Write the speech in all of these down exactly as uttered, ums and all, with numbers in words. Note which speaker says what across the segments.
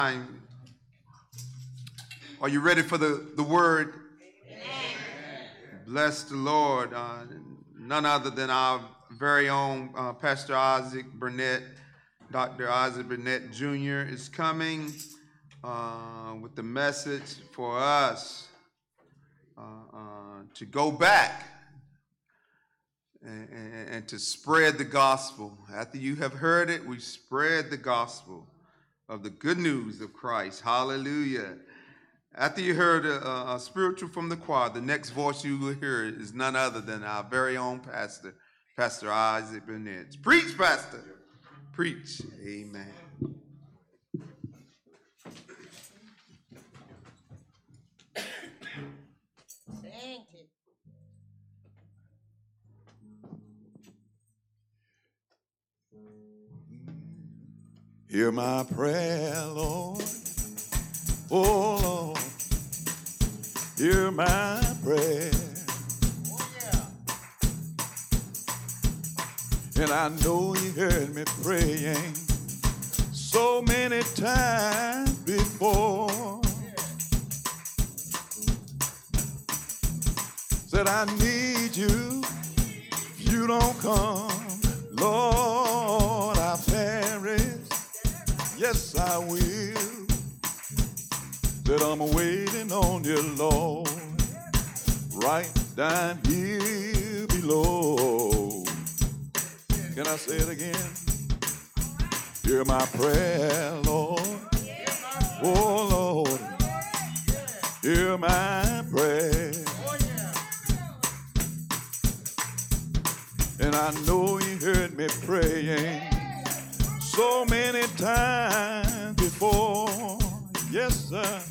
Speaker 1: time. Are you ready for the, the word? Amen. Bless the Lord. Uh, none other than our very own uh, Pastor Isaac Burnett, Doctor Isaac Burnett Junior is coming uh, with the message for us uh, uh, to go back and, and, and to spread the gospel. After you have heard it, we spread the gospel of the good news of Christ. Hallelujah. After you heard a, a spiritual from the choir, the next voice you will hear is none other than our very own pastor, Pastor Isaac Burnett. Preach, Pastor. Preach. Amen.
Speaker 2: Thank you.
Speaker 3: Hear my prayer, Lord. Oh, Lord. Hear my prayer.
Speaker 2: Oh, yeah.
Speaker 3: And I know you heard me praying so many times before. Said I need you. If you don't come, Lord, I perish. Yes, I will. That I'm waiting on you, Lord, right down here below. Can I say it again? Hear my prayer, Lord. Oh, Lord. Hear my prayer. And I know you heard me praying so many times before. Yes, sir.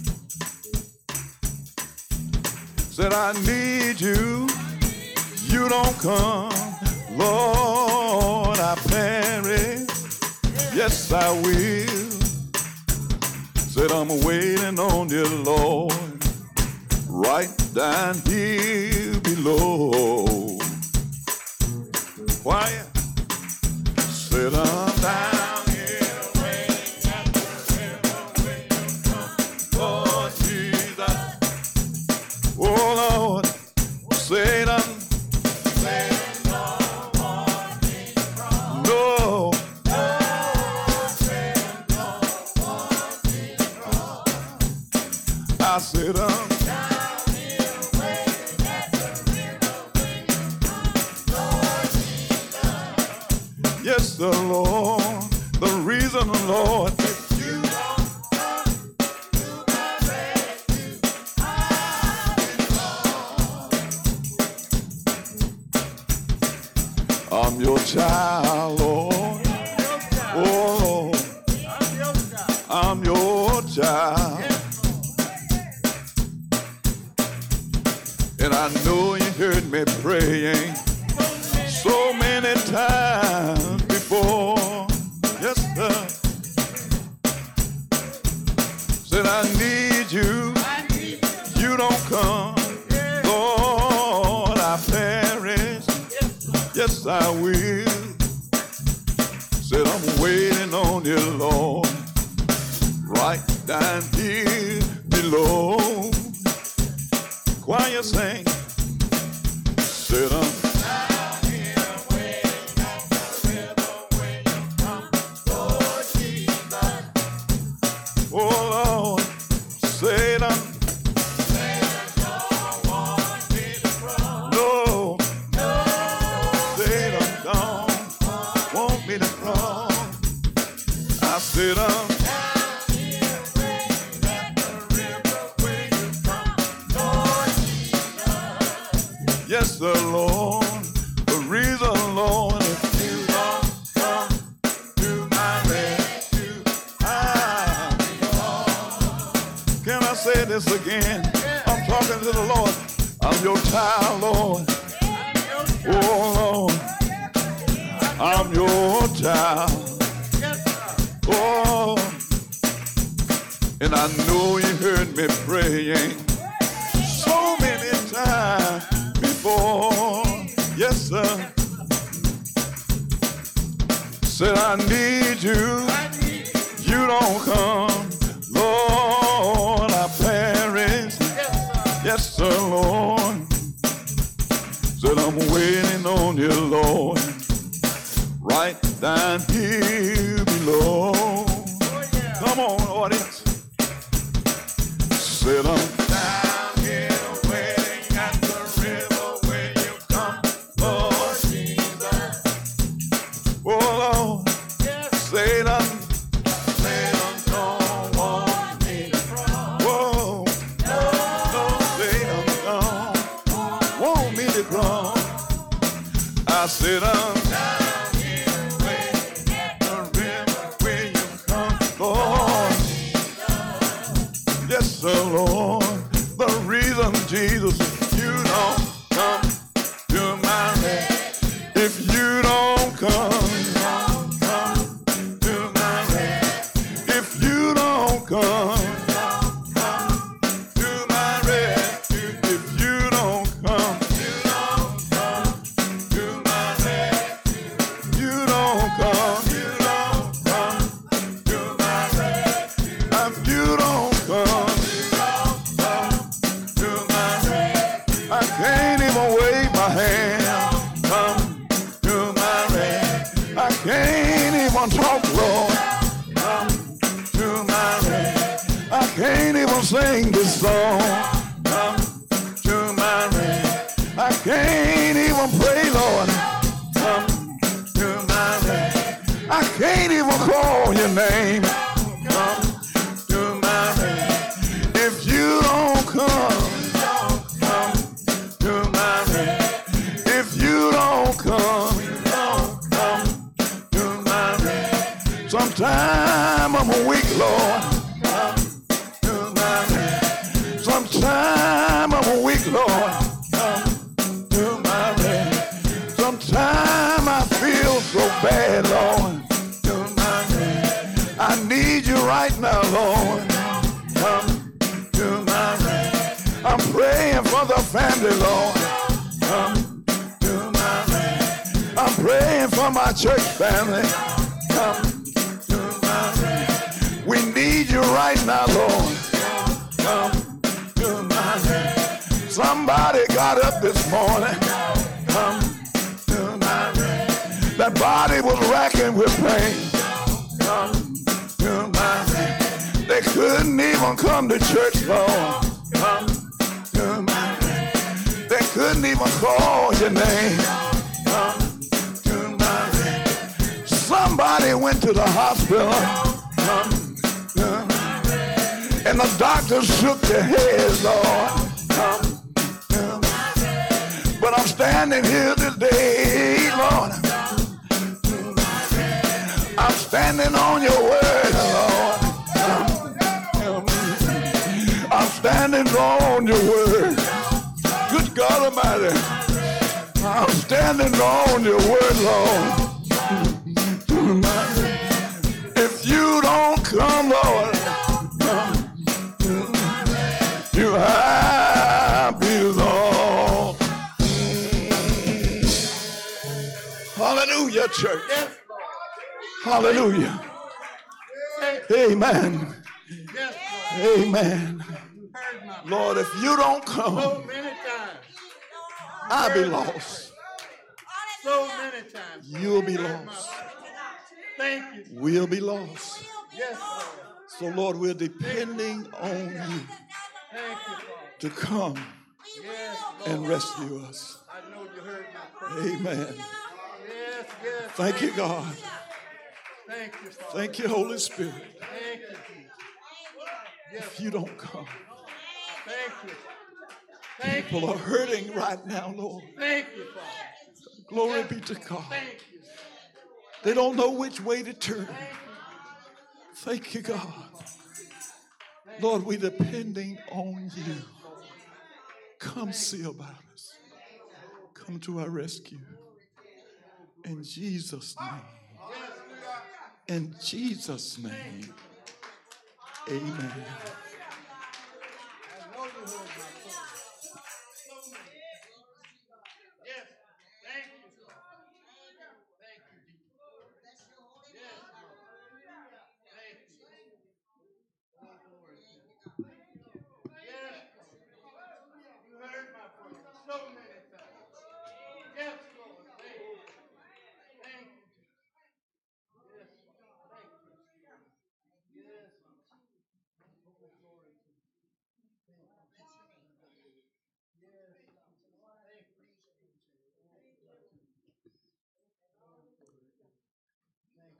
Speaker 3: Said I need you. You don't come. Lord, I perish. Yes, I will. Said I'm waiting on you, Lord, right down here below. Quiet. Said I'm down here waiting at the river waiting come, Lord Jesus. Oh Lord, Satan, Satan don't want me wrong. No, no, Satan don't want me wrong. I said I'm down here waiting at the river waiting come, Lord Jesus. Yes, the Lord, the reason, the Lord, if you don't come to my rescue, I'll be lost. I'm your child, Lord. Oh, Lord, I'm your child. And I know you heard me praying so many times before. Yes, sir. Said I need you. You don't come. Lord, I perish. Yes, I will. Said I'm waiting on you, Lord, right down here below. Choir sing. Said I'm oh Lord, Satan, Satan don't want me to cross. No, no, Satan don't want me to cross. I said I'm down here waiting at the river where you come, Lord Jesus. Yes, the Lord, the reason, Lord, if you don't come to my rescue, I'll be lost. Can I say this again? I'm talking to the Lord. I'm your child, Lord. Oh, Lord. I'm your child. Oh, and I know you heard me praying so many times before. Yes, sir. Said I need you. You don't come. down here below. Come on, audience. Sit on down here waiting at the river where you come, Lord Jesus. Oh, Lord, Satan, Satan don't want me to crawl. Whoa, no, no, Satan don't want me to crawl. I sit on the Lord, the reason, Jesus, you don't come to my rest. If you don't come, come to my rest. If you don't come, come to my rest. If you don't come, you don't come to my rest. You don't come, you don't come to my rest. If you don't come. I can't even wave my hand, come to my rest. I can't even talk, Lord, come to my rest. I can't even sing this song, come to my rest. I can't even pray, Lord, come to my rest. I can't even call your name, come to my rest. If you don't come, sometime I'm a weak, Lord, come to my rest. Sometime I'm a weak, Lord, come to my rest. Sometime I feel so bad, Lord, to my rest. I need you right now, Lord, come to my rest. I'm praying for the family, Lord, come to my rest. I'm praying for my church family, come. We need you right now, Lord. Come to my rest. Somebody got up this morning. Come to my rest. That body was racking with pain. Come to my rest. They couldn't even come to church, Lord. Come to my rest. They couldn't even call your name. Come to my rest. Somebody went to the hospital. Come. And the doctors shook their heads, Lord. Come, come. But I'm standing here today, Lord. I'm standing on your word, Lord. I'm standing on your word. Good God Almighty. I'm standing on your word, Lord. If you don't come, Lord, you have belong. Hallelujah, church. Hallelujah. Amen. Amen. Lord, if you don't come, I'll be lost.
Speaker 2: So many times.
Speaker 3: You'll be lost.
Speaker 2: Thank you.
Speaker 3: We'll be lost.
Speaker 2: Yes, Lord.
Speaker 3: So, Lord, we're depending on you
Speaker 2: Thank you, Father.
Speaker 3: to come
Speaker 2: Yes, Lord.
Speaker 3: and rescue us.
Speaker 2: I know you heard my prayer.
Speaker 3: Amen.
Speaker 2: Yes, yes.
Speaker 3: Thank you, God.
Speaker 2: Thank you, Father.
Speaker 3: Thank you, Holy Spirit.
Speaker 2: Thank you, Jesus. Yes,
Speaker 3: If you don't come,
Speaker 2: thank you. Thank
Speaker 3: people
Speaker 2: you.
Speaker 3: are hurting right now, Lord.
Speaker 2: Thank you, Father.
Speaker 3: Glory be to God.
Speaker 2: Thank you.
Speaker 3: They don't know which way to turn. Thank you, God. Lord, we're depending on you. Come see about us. Come to our rescue. In Jesus' name. In Jesus' name. Amen.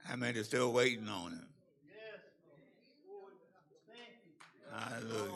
Speaker 3: How many are still waiting on him? Hallelujah.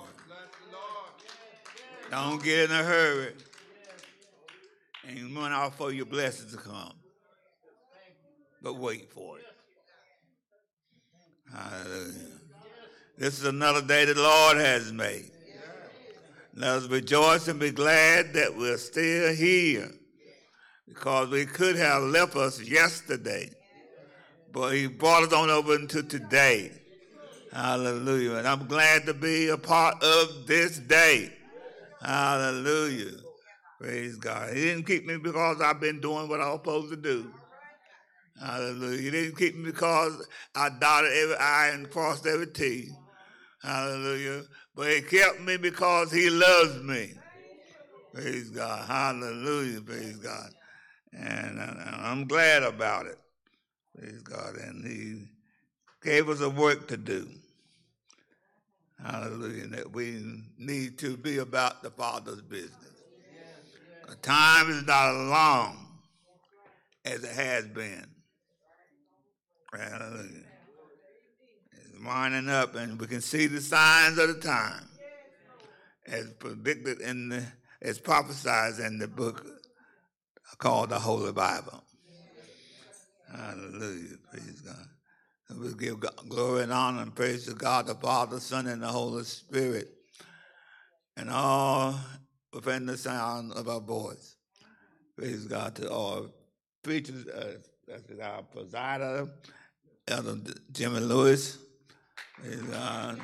Speaker 3: Don't get in a hurry and run out for your blessings to come. But wait for it. Hallelujah. This is another day the Lord has made. Let us rejoice and be glad that we're still here, because we could have left us yesterday, but he brought us on over into today. Hallelujah. And I'm glad to be a part of this day. Hallelujah. Praise God. He didn't keep me because I've been doing what I was supposed to do. Hallelujah. He didn't keep me because I dotted every I and crossed every T. Hallelujah. But he kept me because he loves me. Praise God. Hallelujah. Praise God. And I'm glad about it. Praise God. And he gave us a work to do. Hallelujah. That we need to be about the Father's business. The time is not as long as it has been. Hallelujah. It's winding up, and we can see the signs of the time as predicted in the, as prophesied in the book called the Holy Bible. Hallelujah. Praise God. And we give God glory and honor and praise to God, the Father, Son, and the Holy Spirit, and all within the sound of our voice. Praise God to all preachers, uh, that's our presider, Elder Jimmy Lewis. Praise God.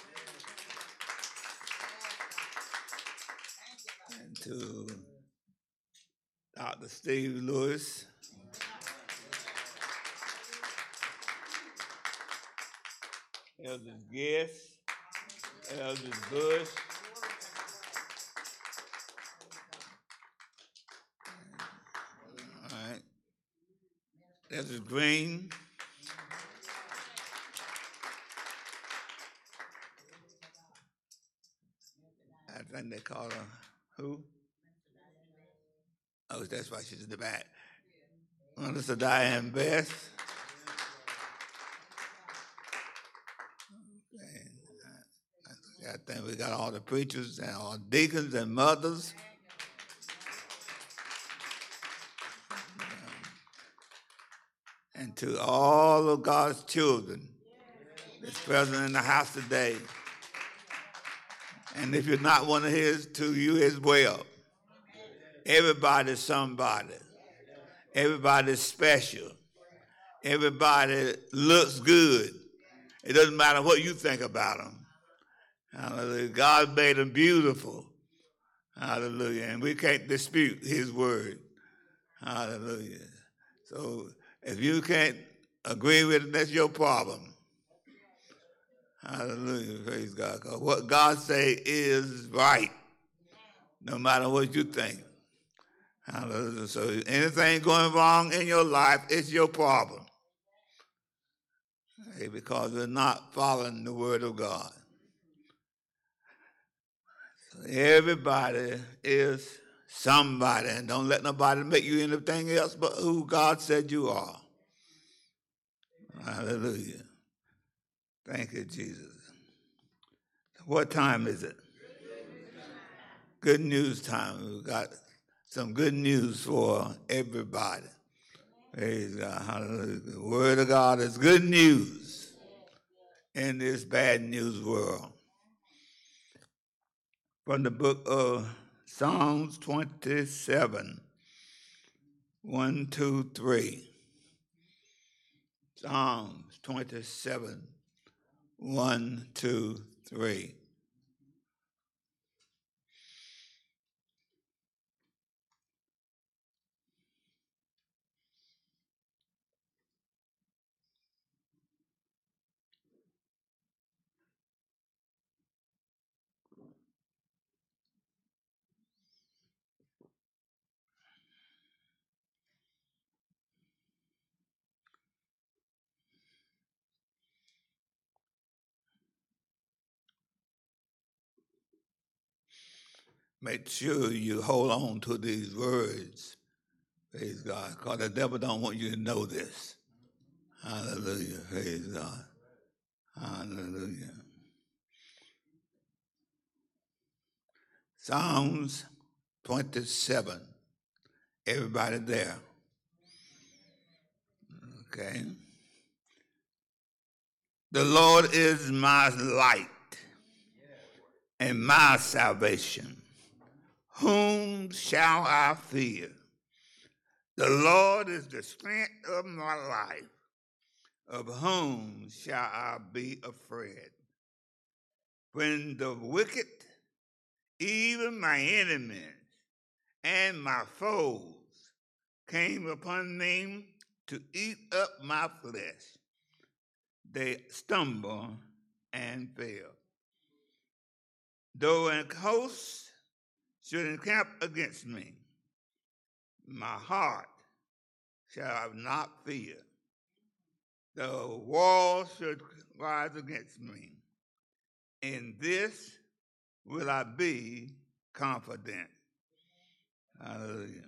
Speaker 3: And to Doctor Steve Lewis. Elder Guest, Elder Bush, all right, Elder Green, I think they call her who? Oh, that's why she's in the back. Melissa Diane Best. I think we got all the preachers and all deacons and mothers. And to all of God's children that's present in the house today. And if you're not one of his, to you as well. Everybody's somebody. Everybody's special. Everybody looks good. It doesn't matter what you think about them. Hallelujah. God made them beautiful. Hallelujah. And we can't dispute his word. Hallelujah. So if you can't agree with it, that's your problem. Hallelujah. Praise God. Because what God say is right, no matter what you think. Hallelujah. So anything going wrong in your life, it's your problem. Okay, because we're not following the word of God. Everybody is somebody, and don't let nobody make you anything else but who God said you are. Hallelujah. Thank you, Jesus. What time is it? Good news time. We've got some good news for everybody. Praise God. Hallelujah. The word of God is good news in this bad news world. From the book of Psalms twenty-seven, one, two, three. Psalms twenty-seven, one, two, three. Make sure you hold on to these words, praise God, because the devil don't want you to know this. Hallelujah. Praise God. Hallelujah. Psalms twenty-seven. Everybody there? Okay. The Lord is my light and my salvation. Whom shall I fear? The Lord is the strength of my life. Of whom shall I be afraid? When the wicked, even my enemies and my foes, came upon me to eat up my flesh, they stumble and fail. Though an host should encamp against me, my heart shall not fear. The wall should rise against me. In this will I be confident. Hallelujah.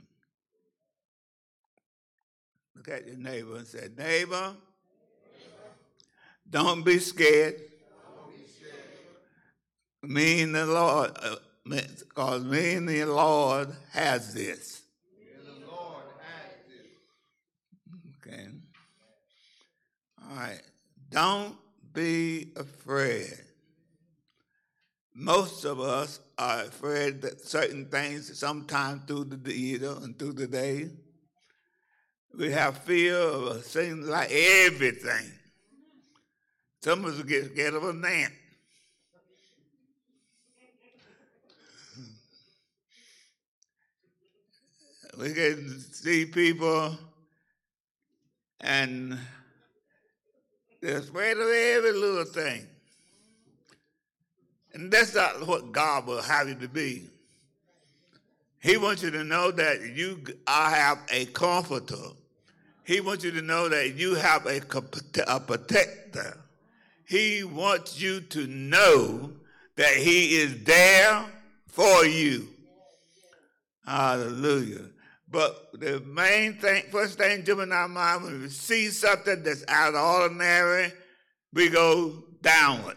Speaker 3: Look at your neighbor and say, neighbor, don't be scared. Me and the Lord, uh, because me and the Lord has this.
Speaker 1: Me and the Lord has this.
Speaker 3: Okay. All right. Don't be afraid. Most of us are afraid that certain things sometime through the year and through the day. We have fear of things like everything. Some of us get scared of an ant. We can see people and they're afraid of every little thing. And that's not what God will have you to be. He wants you to know that you have a comforter. He wants you to know that you have a, a protector. He wants you to know that he is there for you. Hallelujah. But the main thing, first thing jumping in our mind, when we see something that's out of the ordinary, we go downward.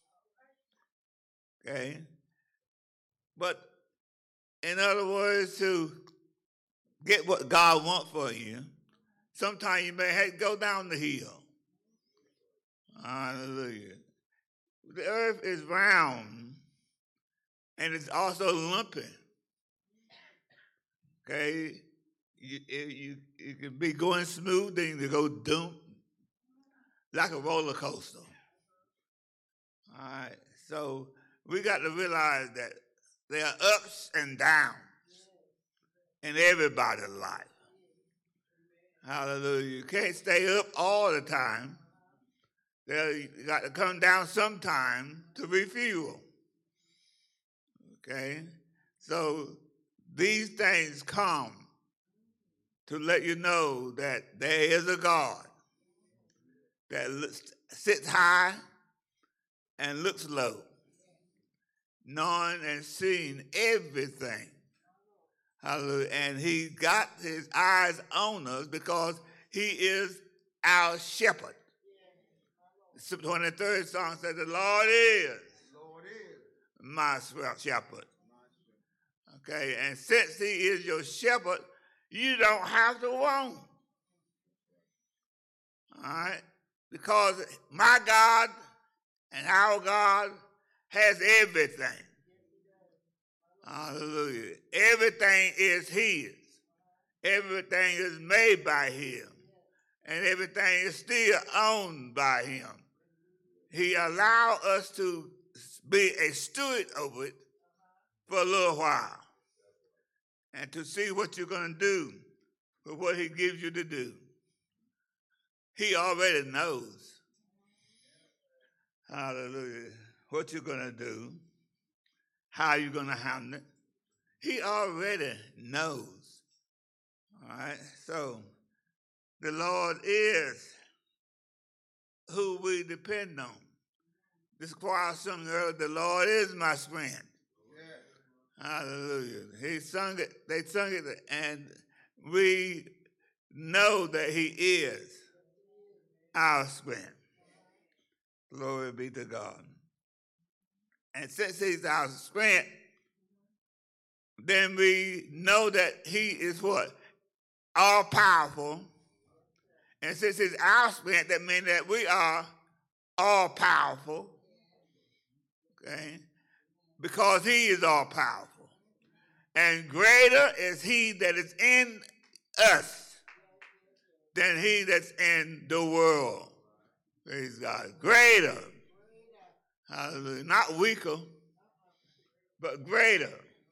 Speaker 3: Okay? But in other words, to get what God wants for you, sometimes you may have to go down the hill. Hallelujah. The earth is round and it's also lumpy. Okay? You, you, you can be going smooth, then you go doom, like a roller coaster. All right? So we got to realize that there are ups and downs in everybody's life. Hallelujah. You can't stay up all the time. You got to come down sometime to refuel. Okay? So these things come to let you know that there is a God that sits high and looks low, knowing and seeing everything. Hallelujah. And he got his eyes on us because he is our shepherd. The twenty-third song says, the Lord is,
Speaker 1: Lord is
Speaker 3: my shepherd. Okay, and since he is your shepherd, you don't have to want. All right? Because my God and our God has everything. Hallelujah. Everything is his. Everything is made by him. And everything is still owned by him. He allowed us to be a steward over it for a little while. And to see what you're going to do with what he gives you to do. He already knows. Hallelujah. What you're going to do. How you're going to handle it. He already knows. All right? So, the Lord is who we depend on. This choir sung earlier, the Lord is my strength. Hallelujah. He sung it, they sung it, and we know that he is. our strength. Glory be to God. And since he's our strength, then we know that he is what? All powerful. And since he's our strength, that means that we are all powerful. Okay? Because he is all powerful. And greater is he that is in us than he that's in the world. Praise God. Greater. Hallelujah. Not weaker, but greater.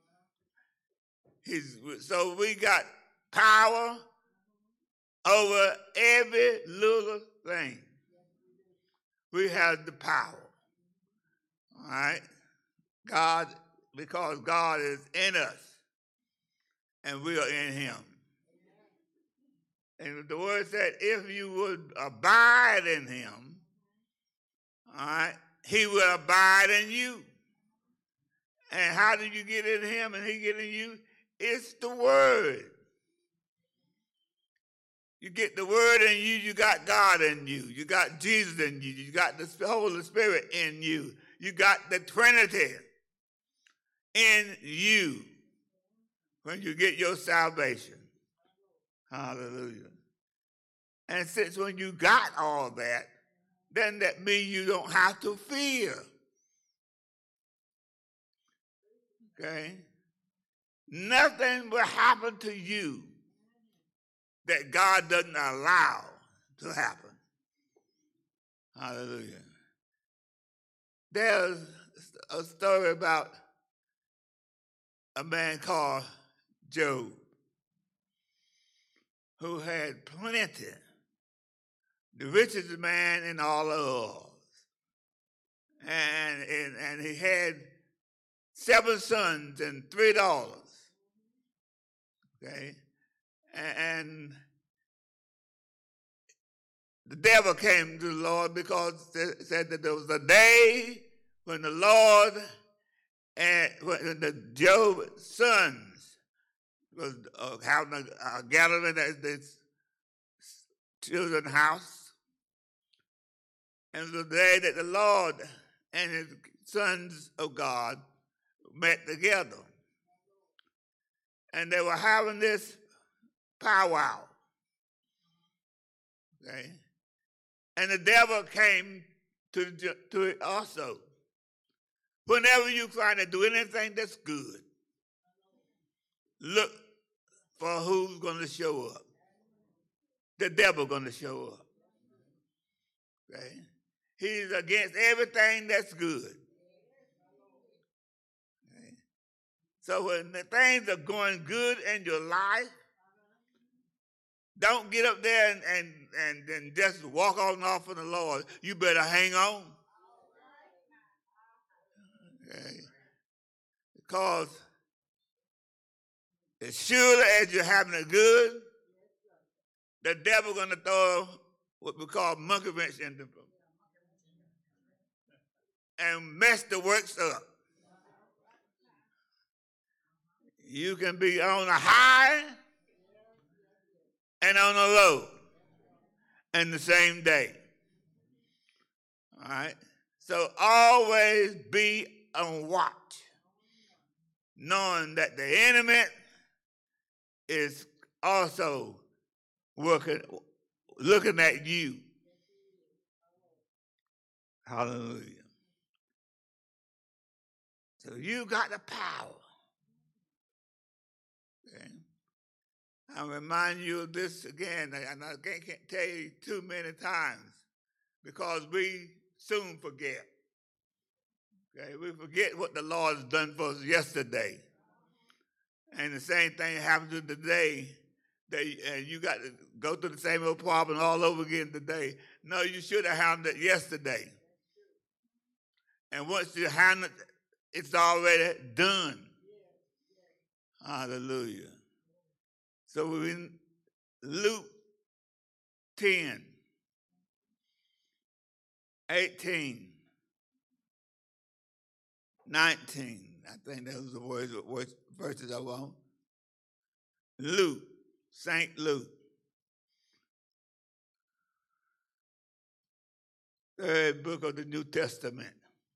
Speaker 3: He's, so we got power over every little thing. We have the power. All right? God, because God is in us and we are in him. And the word said, if you would abide in him, all right, he will abide in you. And how do you get in him and he get in you? It's the word. You get the word in you, you got God in you. You got Jesus in you. You got the Holy Spirit in you. You got the Trinity in you when you get your salvation. Hallelujah. And since when you got all that, then that means you don't have to fear. Okay? Nothing will happen to you that God doesn't allow to happen. Hallelujah. There's a story about a man called Job who had plenty, the richest man in all of us. And, and, and he had seven sons and three daughters. Okay? And, and the devil came to the Lord because it said that there was a day when the Lord and when the Job's sons was uh, having a, a gathering at this children's house. And it was the day that the Lord and his sons of God met together. And they were having this powwow. Okay? And the devil came to, to it also. Whenever you're trying to do anything that's good, look for who's going to show up. The devil going to show up. Okay? He's against everything that's good. Okay? So when the things are going good in your life, don't get up there and, and, and, and just walk on off from the Lord. You better hang on. Okay? Because as surely as you're having it good, the devil's going to throw what we call monkey wrench in the and mess the works up. You can be on a high and on a low in the same day. All right? So always be on watch, knowing that the enemy is also working, looking at you. Hallelujah. So you got the power. Okay? I'll remind you of this again, and I can't, can't tell you too many times because we soon forget. Okay? We forget what the Lord has done for us yesterday. And the same thing happens today. That uh, you got to go through the same old problem all over again today. No, you should have handled it yesterday. And once you handle it, it's already done. Hallelujah. So we're in Luke ten, eighteen, nineteen. I think those are the words, words, verses I want. Luke, Saint Luke. third book of the New Testament.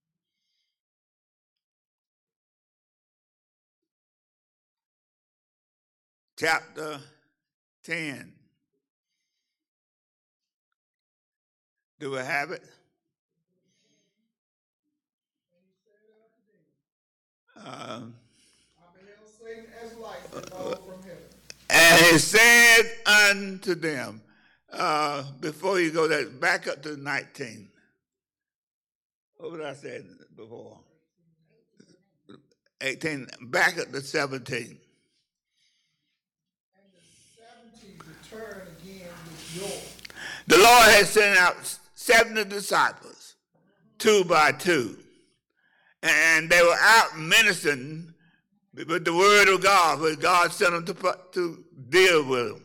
Speaker 3: Chapter ten. Do we have it? Um, and he said unto them, uh, before you go there, back up to nineteen. What did I say before? eighteen, back up to seventeen.
Speaker 2: And the seventy return again with joy.
Speaker 3: The Lord had sent out seventy disciples, two by two. And they were out ministering with the word of God, where God sent them to, to deal with them.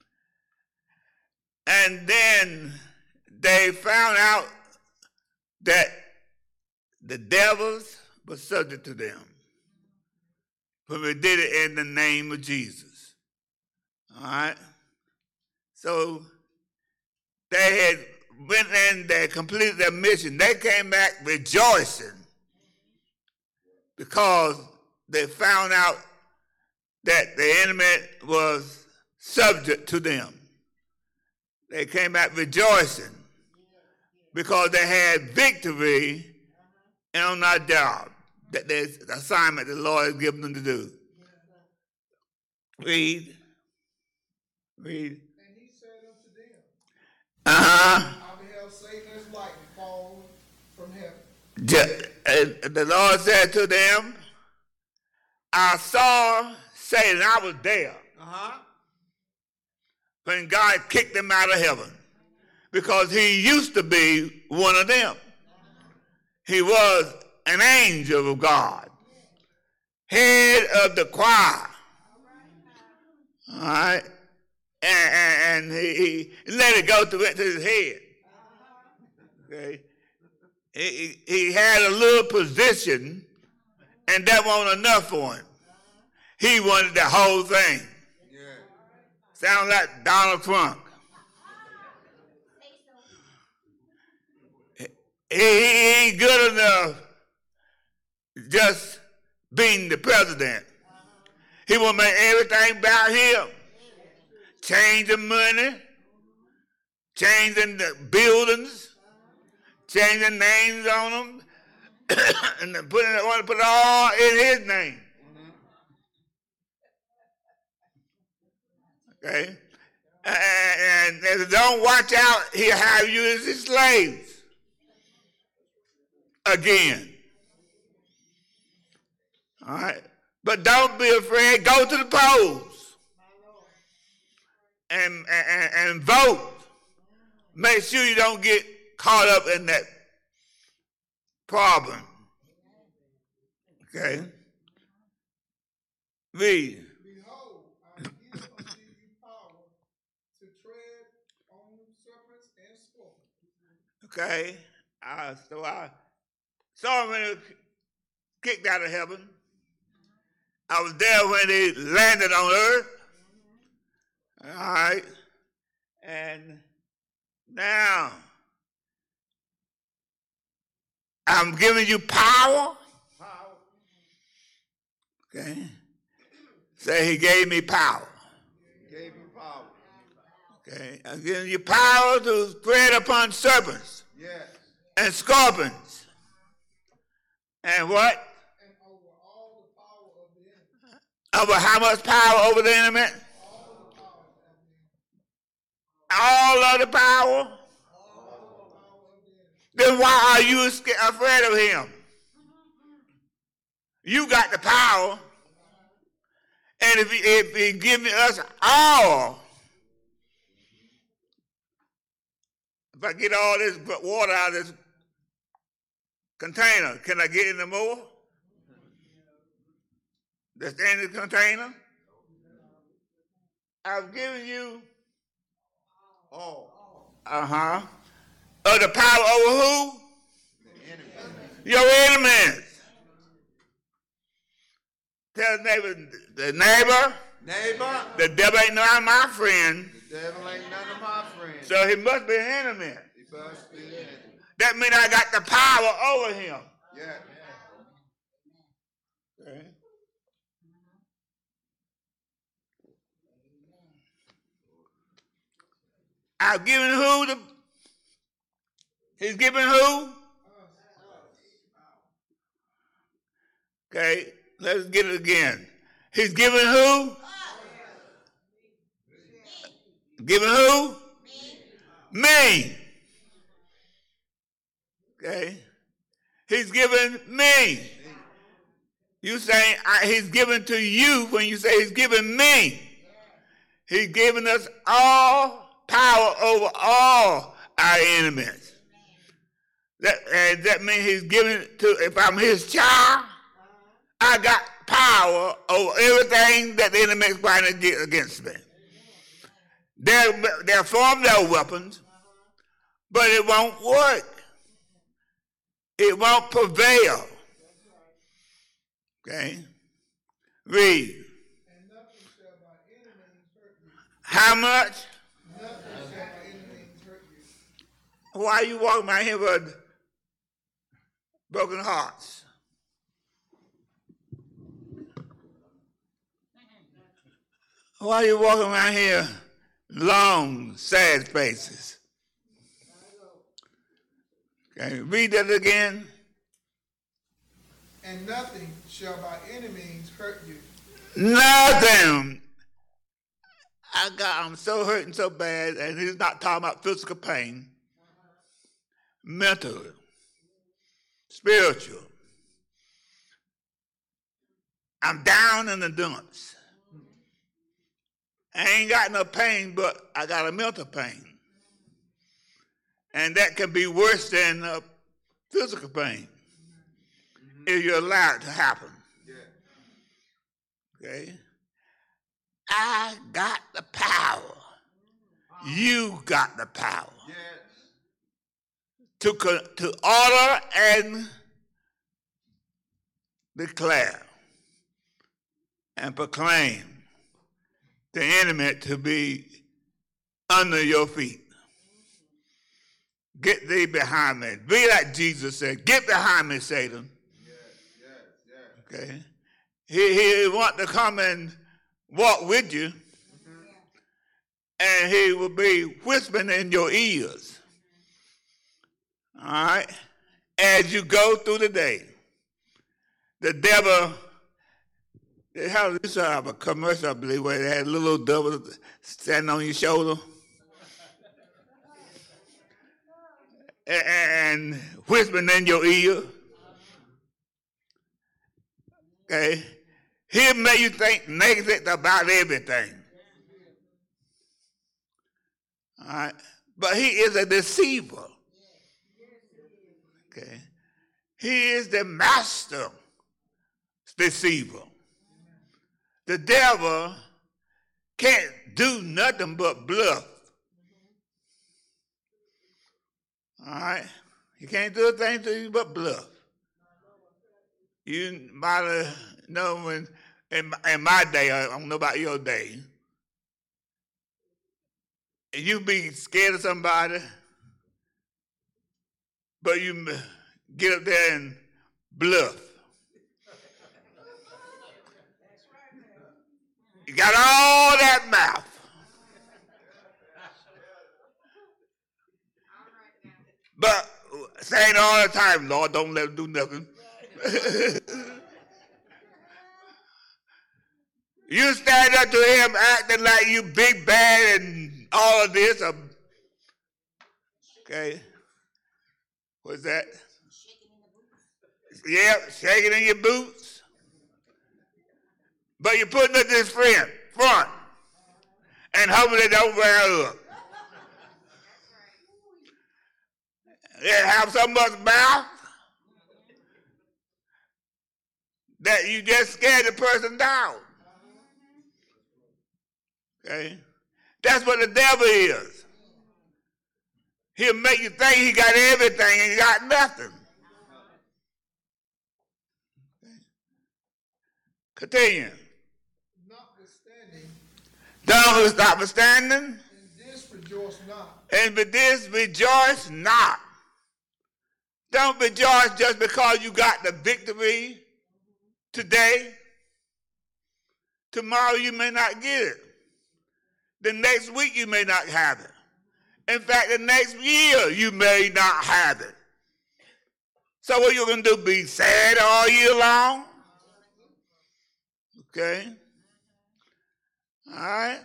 Speaker 3: And then they found out that the devils were subject to them when we did it in the name of Jesus. All right? So they had went in, they completed their mission. They came back rejoicing because they found out that the enemy was subject to them. They came back rejoicing because they had victory on their job, that the assignment the Lord has given them to do. Read. Read.
Speaker 2: And he said unto them,
Speaker 3: Uh-huh.
Speaker 2: I beheld Satan as lightning fall from heaven.
Speaker 3: Je- and the Lord said to them, I saw Satan, I was there
Speaker 1: Uh-huh.
Speaker 3: when God kicked him out of heaven, because he used to be one of them. He was an angel of God, head of the choir. All right? And, and, and he, he let it go to, to his head. Okay? He, he had a little position, and that wasn't enough for him. He wanted the whole thing.
Speaker 1: Yeah.
Speaker 3: Sound like Donald Trump. He, he ain't good enough just being the president. He want to make everything about him. Changing money, changing the buildings, changing names on them, and then putting it, want to put it all in his name. Okay? And, and if you don't watch out, he'll have you as his slaves again. All right? But don't be afraid. Go to the polls and, and, and vote. Make sure you don't get caught up in that problem. Okay? Read.
Speaker 2: Behold, I give unto you power to tread on serpents and scorpions.
Speaker 3: Okay? Uh, so I saw him when he was kicked out of heaven. I was there when he landed on earth. All right. And now I'm giving you power.
Speaker 2: Power.
Speaker 3: Okay. Say he gave me power.
Speaker 1: Gave you power.
Speaker 3: Okay. I'm giving you power to tread upon serpents
Speaker 1: Yes.
Speaker 3: and scorpions. And what?
Speaker 2: And over all the power of the enemy.
Speaker 3: Over how much power over the enemy?
Speaker 2: All the power of the enemy.
Speaker 3: All of the power.
Speaker 2: All the power of the enemy.
Speaker 3: Then why are you sca- afraid of him? You got the power. And if he, if he give me us all, if I get all this water out of this container, can I get any more? That's in the container? I've given you
Speaker 1: All.
Speaker 3: Uh-huh. Of the power over who?
Speaker 1: The enemy.
Speaker 3: Your enemies. Tell the neighbor, the neighbor,
Speaker 1: Neighbor,
Speaker 3: the devil ain't none of my friend,
Speaker 1: the devil ain't none of my friends.
Speaker 3: so he must be an enemy.
Speaker 1: He must be the enemy.
Speaker 3: That means I got the power over him.
Speaker 1: Yeah.
Speaker 3: Okay. I've given who the, he's given who? Okay, let's get it again. He's given who? Given who? Me. Okay. He's given me. You say I, he's given to you when you say he's given me. He's given us all power over all our enemies. That, uh, that means he's given to, if I'm his child, I got power over everything that the enemy is trying to get against me. They'll, they'll form their weapons, but it won't work. It won't prevail. Okay? Read.
Speaker 2: And nothing shall by any means hurt you.
Speaker 3: How much?
Speaker 2: Nothing shall by any means hurt you.
Speaker 3: Why are you walking around here with broken hearts? Why are you walking around here long, sad faces? Okay, read that again.
Speaker 2: And nothing shall by any means hurt you.
Speaker 3: Nothing. I got, I'm so hurting so bad, and he's not talking about physical pain. Mental, spiritual. I'm down in the dumps. I ain't got no pain, but I got a mental pain. And that can be worse than uh, physical pain mm-hmm. if you allow it to happen. Yeah. Okay? I got the power. Wow. You got the power. Yes. To, to order and declare and proclaim the enemy to be under your feet. Get thee behind me. Be like Jesus said, get behind me, Satan. Yes, yes, yes. Okay? He, he want to come and walk with you, mm-hmm. and he will be whispering in your ears. All right? As you go through the day, the devil, they have, this have a commercial, I believe, where they had a little devil standing on your shoulder. And whispering in your ear. Okay? He'll make you think negative about everything. All right? But he is a deceiver. Okay? He is the master deceiver. The devil can't do nothing but bluff. All right? You can't do a thing to you but bluff. You might have known when, in, in my day, I don't know about your day, you be scared of somebody, but you get up there and bluff. You got all that mouth. But saying all the time, Lord, don't let him do nothing. You stand up to him acting like you big bad and all of this. Um, okay. What's that? Yeah, shaking in your boots. But you're putting up this front, front and hoping it don't wear up. They have so much mouth that you just scare the person down. Okay? That's what the devil is. He'll make you think he got everything and he got nothing. Okay. Continue.
Speaker 2: Notwithstanding.
Speaker 3: Don't notwithstanding.
Speaker 2: In this rejoice not.
Speaker 3: And with this rejoice not.
Speaker 4: Don't rejoice just because you got the victory today. Tomorrow you may not get it. The next week you may not have it. In fact, the next year you may not have it. So what you're going to do, be sad all year long? Okay. All right.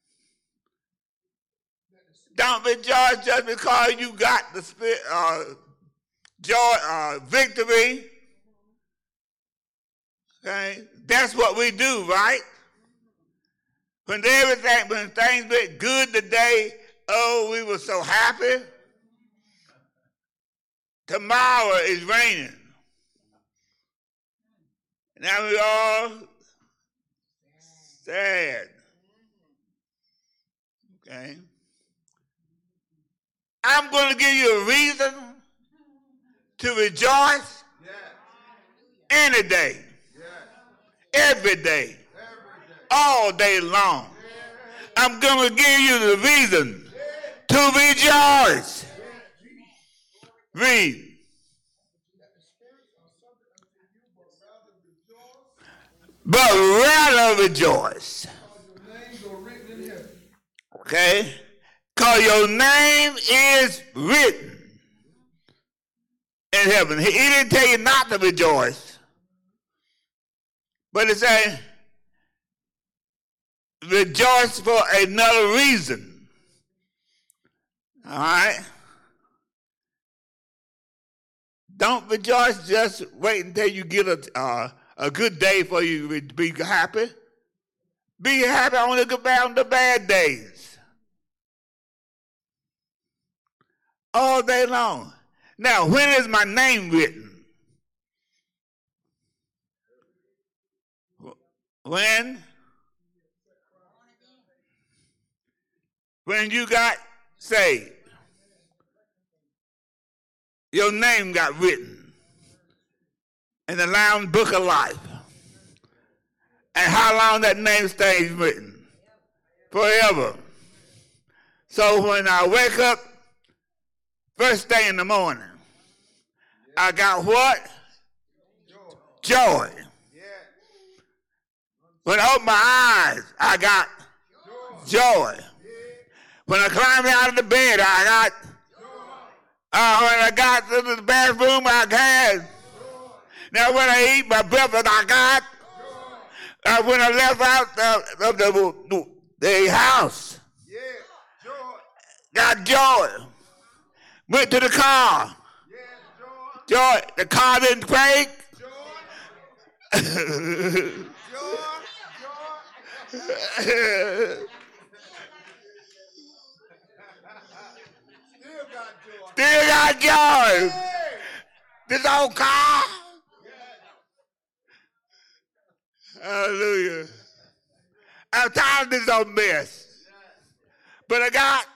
Speaker 4: Don't rejoice just because you got the spirit, uh, joy, uh, victory. Okay. That's what we do, right? When everything, when things went good today, oh, we were so happy. Tomorrow is raining. Now we all sad. Okay. I'm going to give you a reason to rejoice any day, every day, all day long. I'm going to give you the reason to rejoice. Read. But rather rejoice. Okay? Because your name is written in heaven. He, he didn't tell you not to rejoice. But it said, rejoice for another reason. All right? Don't rejoice, just wait until you get a, uh, a good day for you to be happy. Be happy on the bad, on the bad days. All day long. Now, when is my name written? When? When you got saved. Your name got written in the Lamb's Book of Life. And how long that name stays written? Forever. So when I wake up, first thing in the morning, I got what? Joy. When I open my eyes, I got joy. When I climb out of the bed, I got Uh, when I got to the bathroom, I had. Now, when I eat my breakfast, I got. Uh, when I left out uh, of the, the, the house, got joy. Went to the car. Joy. The car didn't break. Still got joy. This old car. Hallelujah. I'm tired of this old mess. But I got.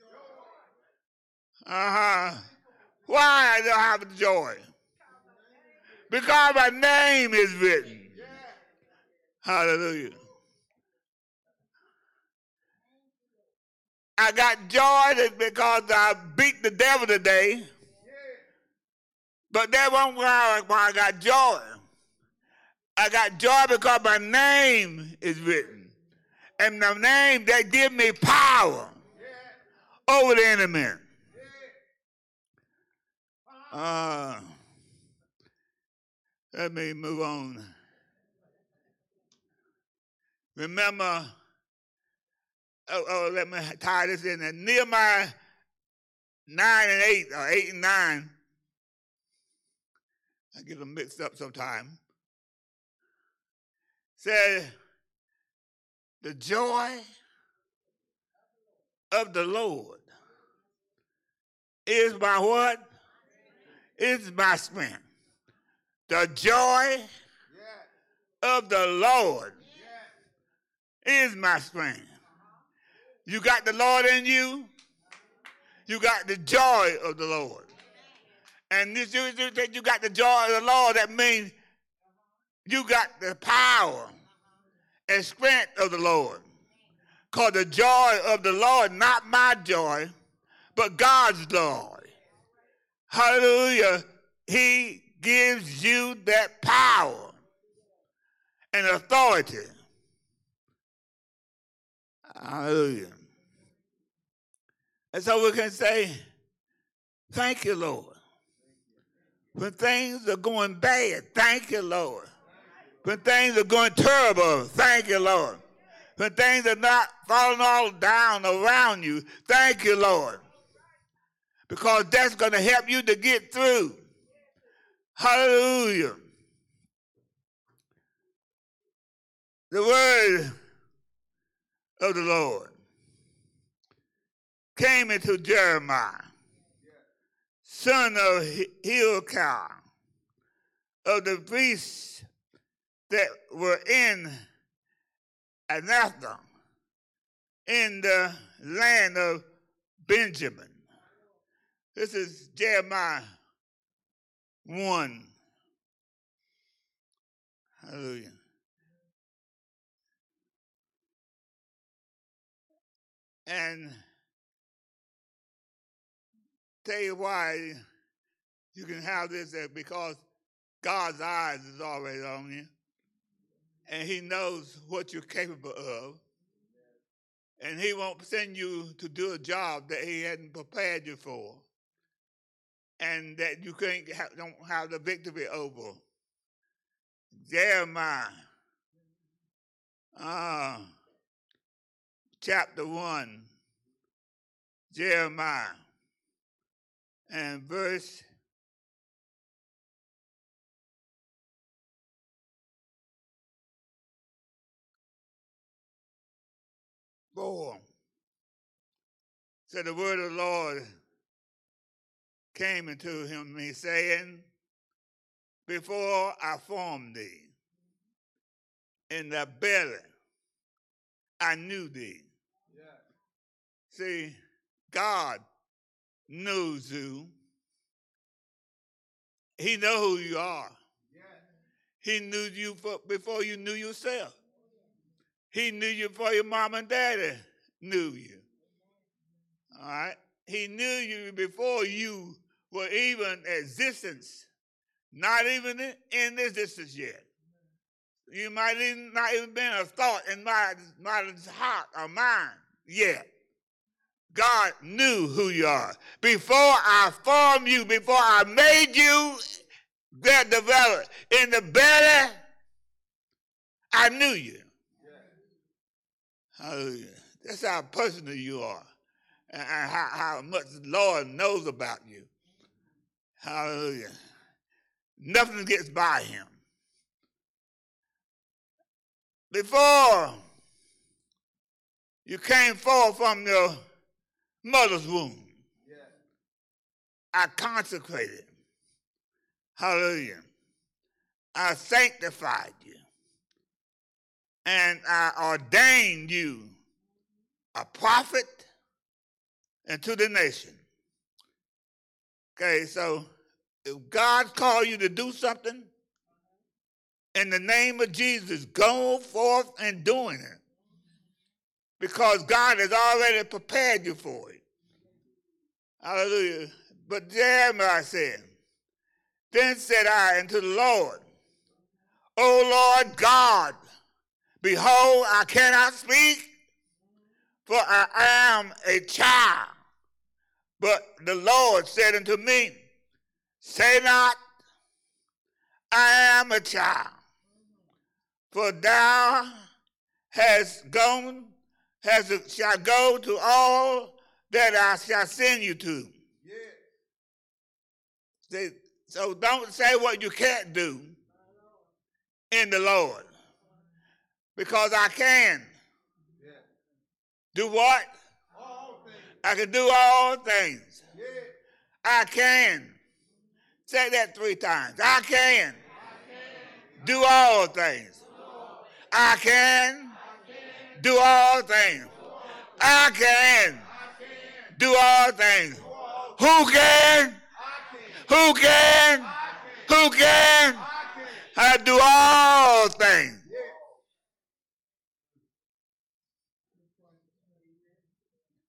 Speaker 4: Uh-huh. Why I don't have the joy? Because my name is written. Hallelujah. I got joy because I beat the devil today. But that wasn't why I got joy. I got joy because my name is written. And the name, that give me power over the enemy. Uh, let me move on. Remember, Oh, oh, let me tie this in there. Nehemiah nine and eight, or eight and nine. I get them mixed up sometime. Said, the joy of the Lord is my what? Is my strength. The joy of the Lord is my strength. You got the Lord in you. You got the joy of the Lord. And this, you, you got the joy of the Lord, that means you got the power and strength of the Lord. Because the joy of the Lord, not my joy, but God's joy. Hallelujah. he gives you that power and authority. Hallelujah. And so we can say, thank you, Lord. When things are going bad, thank you, Lord. When things are going terrible, thank you, Lord. When things are not falling all down around you, thank you, Lord. Because that's going to help you to get through. Hallelujah. The word of the Lord came into Jeremiah, son of Hilkiah, of the priests that were in Anathoth, in the land of Benjamin. This is Jeremiah one. Hallelujah. And tell you why you can have this, because God's eyes is already on you. And he knows what you're capable of. And he won't send you to do a job that he hadn't prepared you for. And that you can't have, don't have the victory over. Jeremiah, uh, chapter one, Jeremiah, and verse four. So the word of the Lord came into him, me saying, before I formed thee in the belly, I knew thee. Yeah. See, God knows you. He knows who you are. Yeah. He knew you for, before you knew yourself. He knew you before your mom and daddy knew you. All right? He knew you before you were even in existence, not even in existence yet. You might even not even been a thought in my, my heart or mind yet. God knew who you are. Before I formed you, before I made you get developed in the belly, I knew you. Yeah. Hallelujah. That's how personal you are. And how, how much the Lord knows about you. Hallelujah. Nothing gets by him. Before you came forth from your mother's womb, yeah, I consecrated. Hallelujah. I sanctified you. And I ordained you a prophet into the nation. Okay, so if God called you to do something, in the name of Jesus, go forth and doing it. Because God has already prepared you for it. Hallelujah. But Jeremiah said, then said I unto the Lord, O Lord God, behold, I cannot speak, for I am a child. But the Lord said unto me, say not, I am a child, for thou hast gone, hast, shall go to all that I shall send you to. Yeah. So don't say what you can't do in the Lord. Because I can. Yeah. Do what? All things. I can do all things. Yeah. I can. Say that three times. I can. I can. Do all things. I can. Do all things. I can. Do all things. Who can? Who can? Who can? I do all things.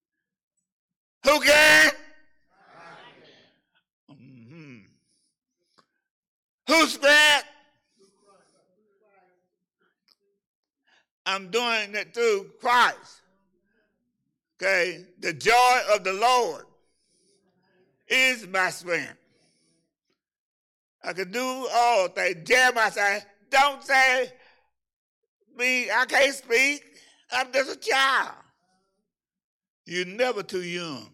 Speaker 4: Who can? Mm-hmm. Who's scared? I'm doing it through Christ. Okay? The joy of the Lord is my strength. I can do all things. Jeremiah said, don't say me, I can't speak. I'm just a child. You're never too young.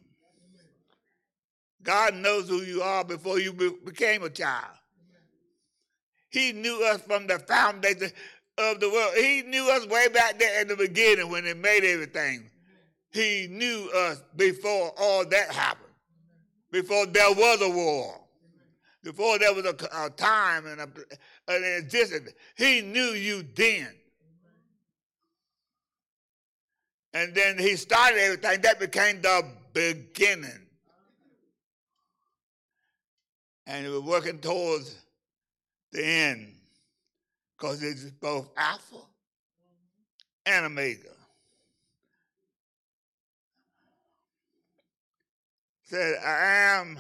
Speaker 4: God knows who you are before you be- became a child. He knew us from the foundation of the world. He knew us way back there in the beginning when he made everything. He knew us before all that happened. Before there was a war. Before there was a, a time and a, an existence. He knew you then. And then he started everything. That became the beginning. And he was working towards the end. Because it's both Alpha and Omega. Said, I am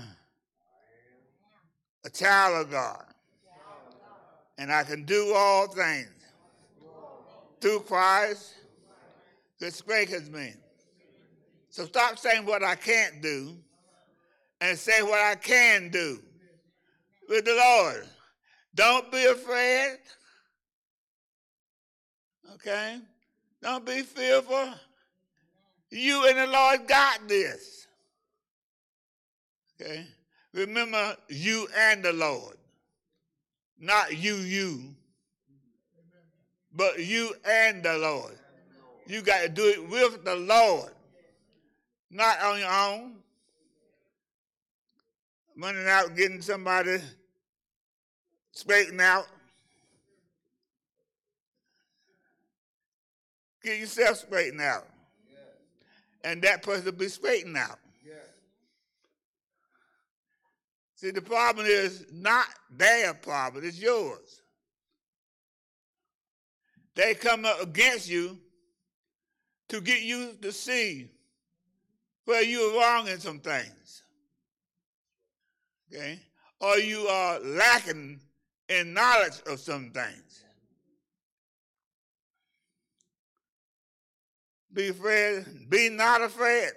Speaker 4: a child of God. And I can do all things through Christ that strengthens me. So stop saying what I can't do and say what I can do with the Lord. Don't be afraid. Okay? Don't be fearful. You and the Lord got this. Okay? Remember, you and the Lord. Not you, you. But you and the Lord. You got to do it with the Lord. Not on your own. Running out getting somebody straightened out. Get yourself straightened out. And that person will be straightened out. See, the problem is not their problem, it's yours. They come up against you to get you to see where you are wrong in some things. Okay? Or you are lacking in knowledge of some things. Be afraid, be not afraid.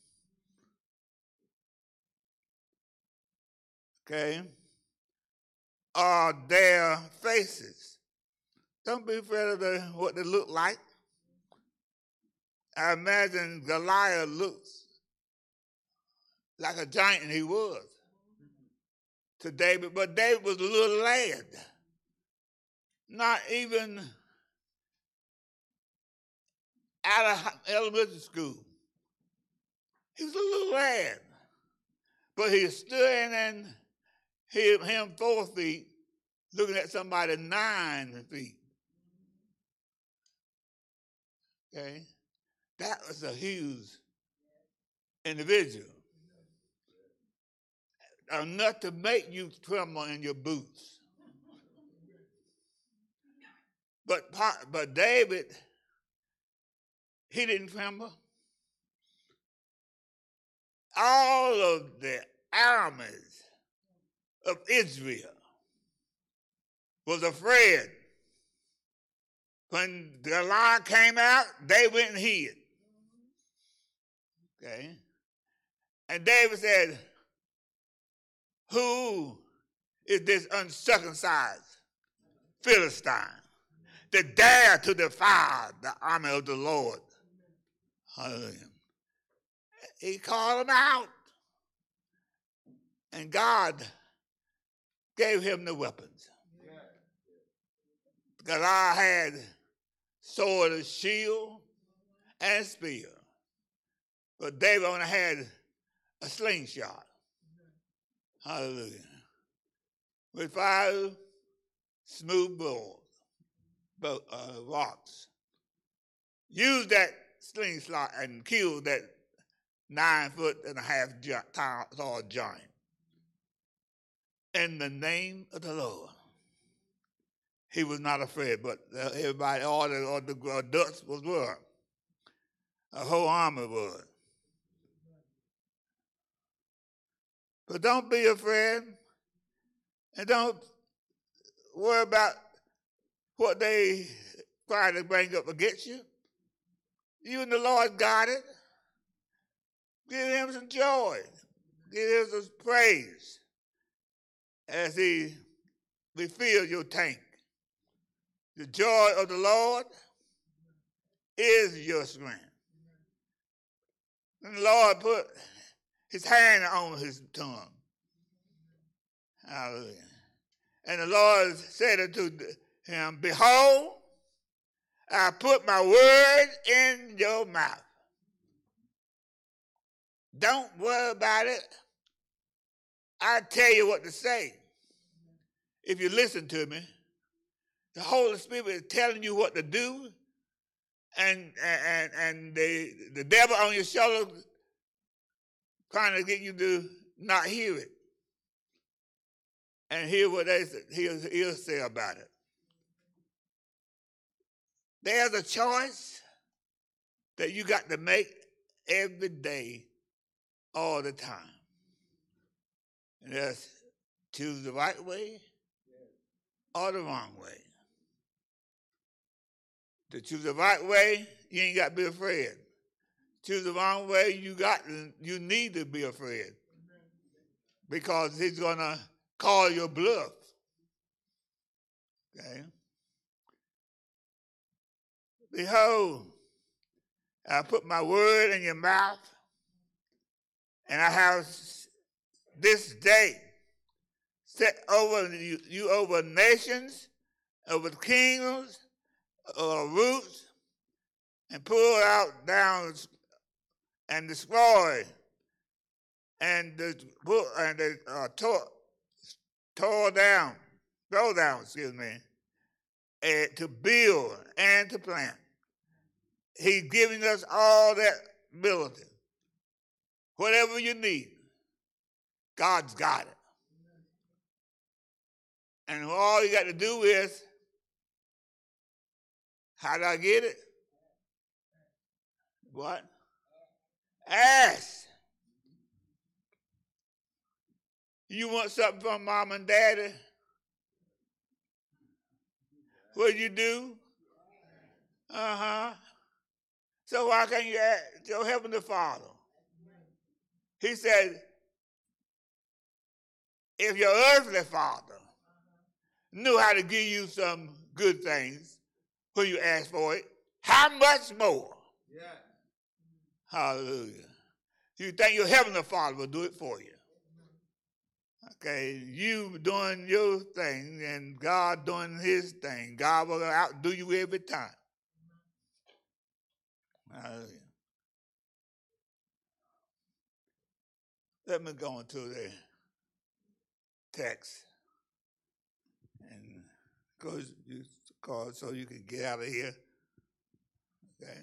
Speaker 4: Okay? Are their faces. Don't be afraid of the, what they look like. I imagine Goliath looks like a giant, and he was to David, but David was a little lad. Not even out of elementary school. He was a little lad. But he stood and him, him four feet, looking at somebody nine feet. Okay? That was a huge individual. Enough to make you tremble in your boots. But, but David, he didn't tremble. All of the armies of Israel was afraid. When the lion came out, they went and hid. Okay? And David said, who is this uncircumcised Philistine that dare to defy the army of the Lord? Hallelujah. He called him out. And God gave him the weapons. Because I had sword and shield and spear. But David only had a slingshot. Hallelujah. With five smooth balls, uh, rocks. Use that slingshot and kill that nine foot and a half tall giant. In the name of the Lord. He was not afraid, but everybody, all the, all the ducks was were. A whole army was. But don't be afraid. And don't worry about what they try to bring up against you. You and the Lord got it. Give him some joy. Give him some praise as he refills your tank. The joy of the Lord is your strength. And the Lord put his hand on his tongue. Hallelujah. And the Lord said unto him, behold, I put my word in your mouth. Don't worry about it. I tell you what to say. If you listen to me, the Holy Spirit is telling you what to do, and and and the the devil on your shoulder trying to get you to not hear it and hear what they he'll, he'll say about it. There's a choice that you got to make every day, all the time. And that's choose the right way or the wrong way. To choose the right way, you ain't got to be afraid. Choose the wrong way, you got to, you need to be afraid. Because he's gonna call your bluff. Okay? Behold, I put my word in your mouth, and I have this day set over you, you over nations, over kingdoms, over roots, and pull out down and destroy, and the and the uh, tore, tore down, throw down, excuse me, and to build and to plant. He's giving us all that ability. Whatever you need, God's got it. And all you got to do is, how do I get it? What? Ask. You want something from mom and daddy? What you do? Uh-huh. So why can't you ask your Heavenly Father? He said, if your earthly father knew how to give you some good things when you ask for it, how much more? Yeah. Hallelujah. You think your Heavenly Father will do it for you? Okay, you doing your thing and God doing his thing. God will outdo you every time. Hallelujah. Let me go into the text and cause you cause so you can get out of here. Okay.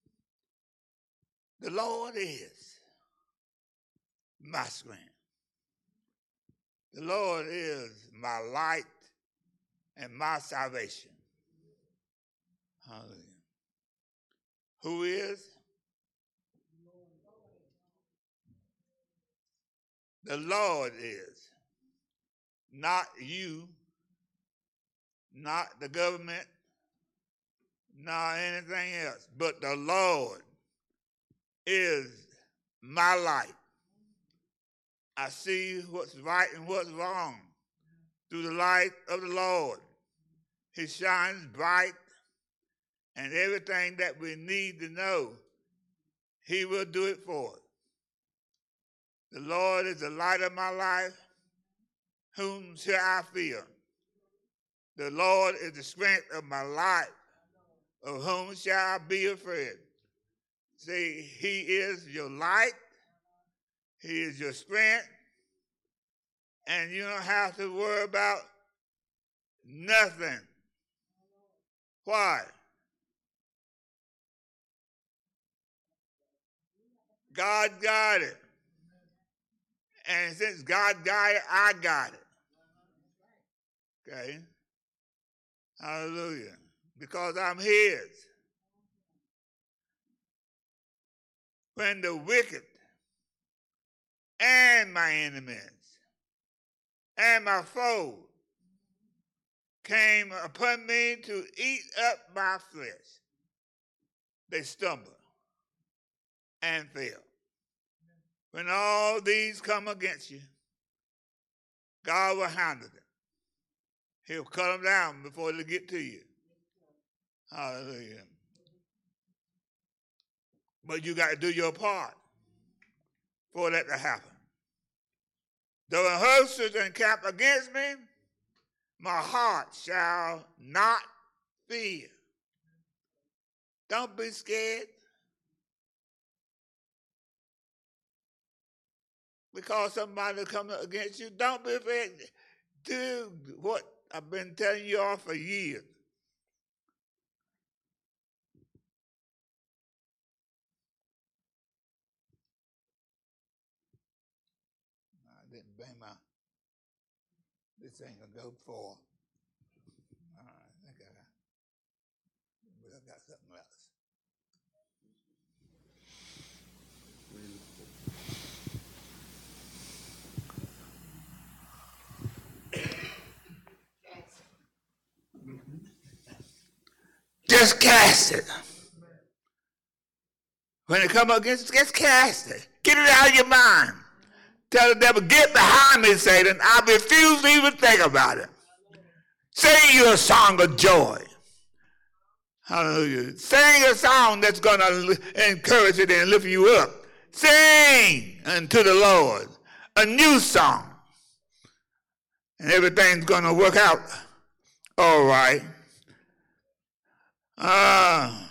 Speaker 4: The Lord is my strength. The Lord is my light and my salvation. Hallelujah. Who is? The Lord is. Not you, not the government, not anything else, but the Lord is my light. I see what's right and what's wrong through the light of the Lord. He shines bright, and everything that we need to know, he will do it for us. The Lord is the light of my life. Whom shall I fear? The Lord is the strength of my life. Of whom shall I be afraid? See, he is your light. He is your strength. And you don't have to worry about nothing. Why? God got it. And since God got it, I got it. Okay? Hallelujah. Because I'm his. When the wicked and my enemies and my foes came upon me to eat up my flesh. They stumbled and fell. When all these come against you, God will handle them. He'll cut them down before they get to you. Hallelujah. But you got to do your part for that to happen. Though the host should encamp against me, my heart shall not fear. Don't be scared. Because somebody coming against you, don't be afraid. Do what I've been telling you all for years. I didn't bang my, this ain't gonna go for. All right, I think I got, I got something else. Just cast it. When it come against, just cast it. Get it out of your mind. Tell the devil, get behind me, Satan. I refuse to even think about it. Sing you a song of joy. Hallelujah. Sing a song that's going to encourage it and lift you up. Sing unto the Lord a new song. And everything's going to work out all right. Uh,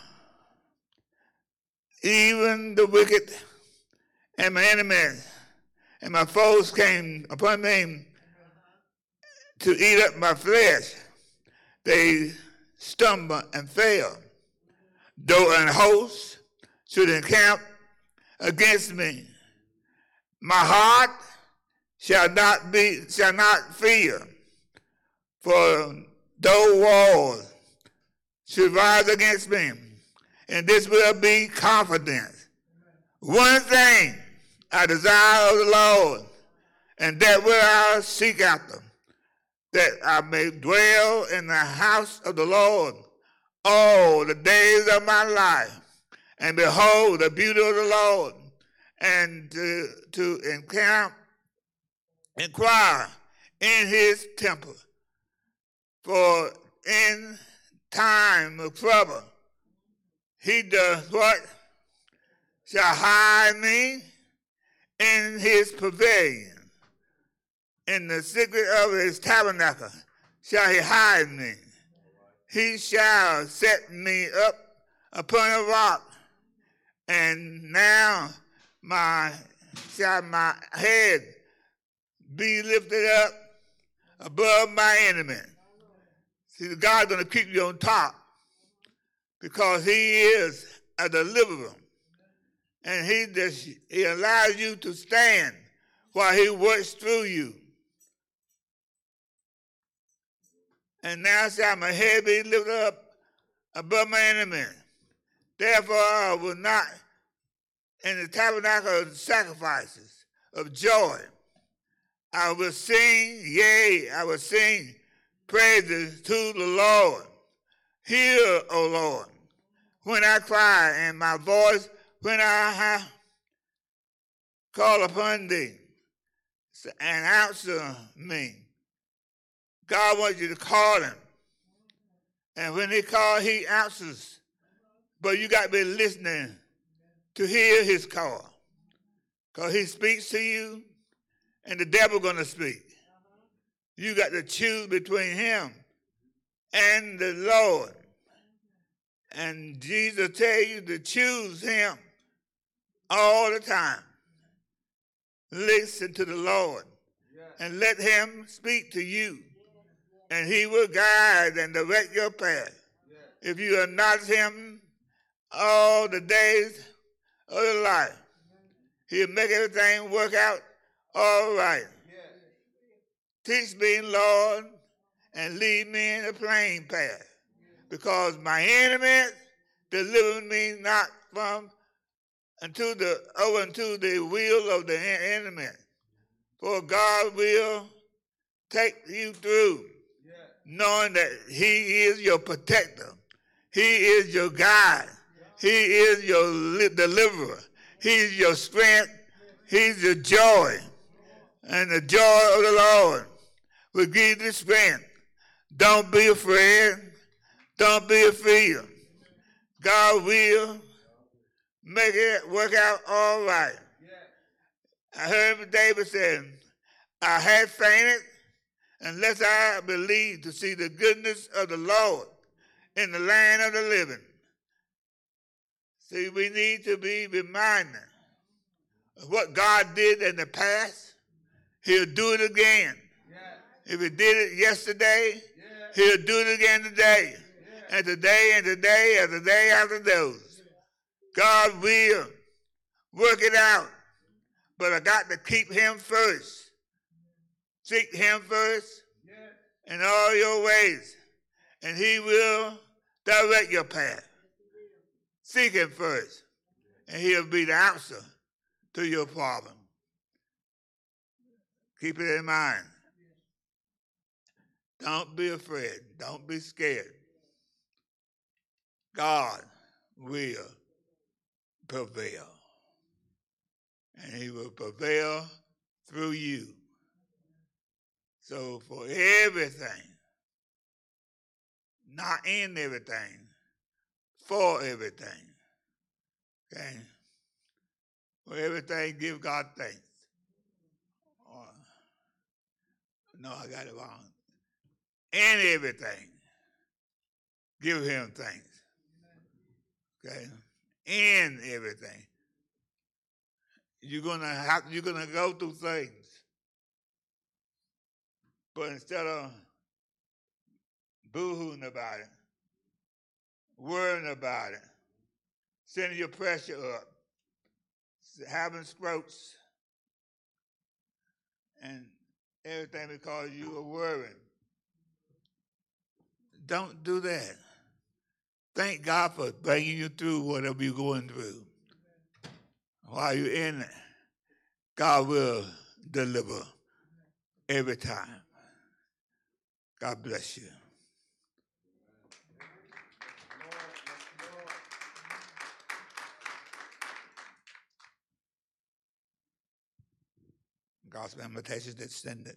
Speaker 4: even the wicked and my enemies and my foes came upon me to eat up my flesh. They stumbled and fell. Though an host should encamp against me, my heart shall not be shall not fear. For though walls should rise against me, and this will be confidence. One thing I desire of the Lord, and that will I seek after, that I may dwell in the house of the Lord all the days of my life, and behold the beauty of the Lord, and to, to encamp, inquire in his temple. For in time of trouble, he does what? Shall hide me in his pavilion. In the secret of his tabernacle shall he hide me. He shall set me up upon a rock, and now my shall my head be lifted up above my enemy. See, God's going to keep you on top because he is a deliverer. And he just, he allows you to stand while he works through you. And now shall my head be lifted up above my enemy. Therefore I will not in the tabernacle of sacrifices of joy. I will sing, yea, I will sing praises to the Lord. Hear, O Lord, when I cry, and my voice when I call upon thee, and answer me. God wants you to call him. And when he calls, he answers. But you got to be listening to hear his call. Because he speaks to you, and the devil going to speak. You got to choose between him and the Lord. And Jesus tell you to choose him all the time. Listen to the Lord and let him speak to you. And he will guide and direct your path. If you acknowledge him all the days of your life, he'll make everything work out all right. Teach me, Lord, and lead me in a plain path, because my enemies deliver me not from unto the over unto the will of the enemy. For God will take you through. knowing that he is your protector. He is your guide. He is your li- deliverer. He's your strength. He's your joy. And the joy of the Lord will give you the strength. Don't be afraid. Don't be afraid. God will make it work out all right. I heard David say, I had fainted unless I believed to see the goodness of the Lord in the land of the living. See, we need to be reminded of what God did in the past. He'll do it again. Yeah. If he did it yesterday, yeah. He'll do it again today. Yeah. And today and today and the day after those. God will work it out. But I got to keep him first. Seek him first yeah. in all your ways. And he will direct your path. Seek him first. And he'll be the answer to your problem. Keep it in mind. Don't be afraid. Don't be scared. God will prevail. And he will prevail through you. So for everything, not in everything, for everything. Okay? For everything, give God thanks. Or, no, I got it wrong. In everything, give him thanks. Okay? In everything. You're gonna have you're gonna go through things. But instead of boo-hooing about it, worrying about it, sending your pressure up, having strokes, and everything because you are worrying. Don't do that. Thank God for bringing you through whatever you're going through. While you're in it, God will deliver every time. God bless you. Gospel invitations extended.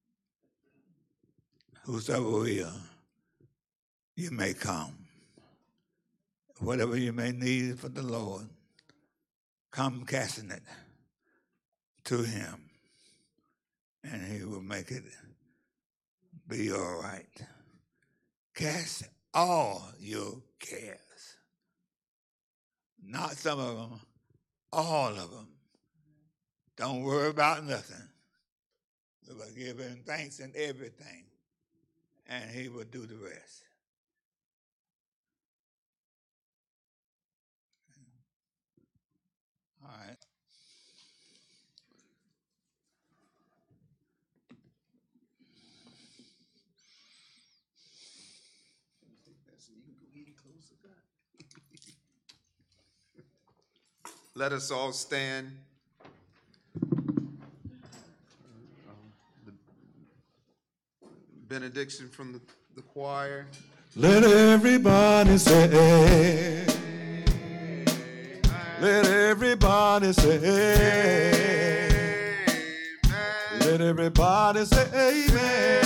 Speaker 4: Whosoever will, you may come. Whatever you may need for the Lord, come casting it to him, and he will make it be all right. Cast all your cares. Not some of them, all of them. Don't worry about nothing. But give him thanks in everything, and he will do the rest. All right.
Speaker 1: Let us all stand. The benediction from the, the choir.
Speaker 3: Let everybody say, let everybody say, amen. Let everybody say, amen.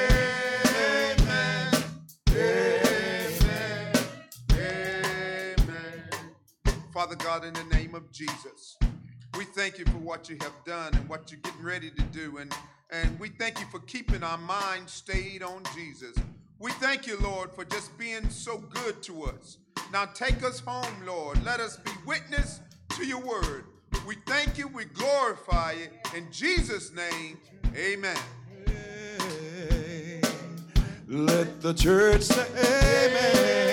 Speaker 3: Amen.
Speaker 1: Amen. Amen. Father God, in the name of Jesus, we thank you for what you have done and what you're getting ready to do. And, and we thank you for keeping our minds stayed on Jesus. We thank you, Lord, for just being so good to us. Now take us home, Lord. Let us be witness to your word. We thank you. We glorify it. In Jesus' name, amen.
Speaker 3: Let the church say amen.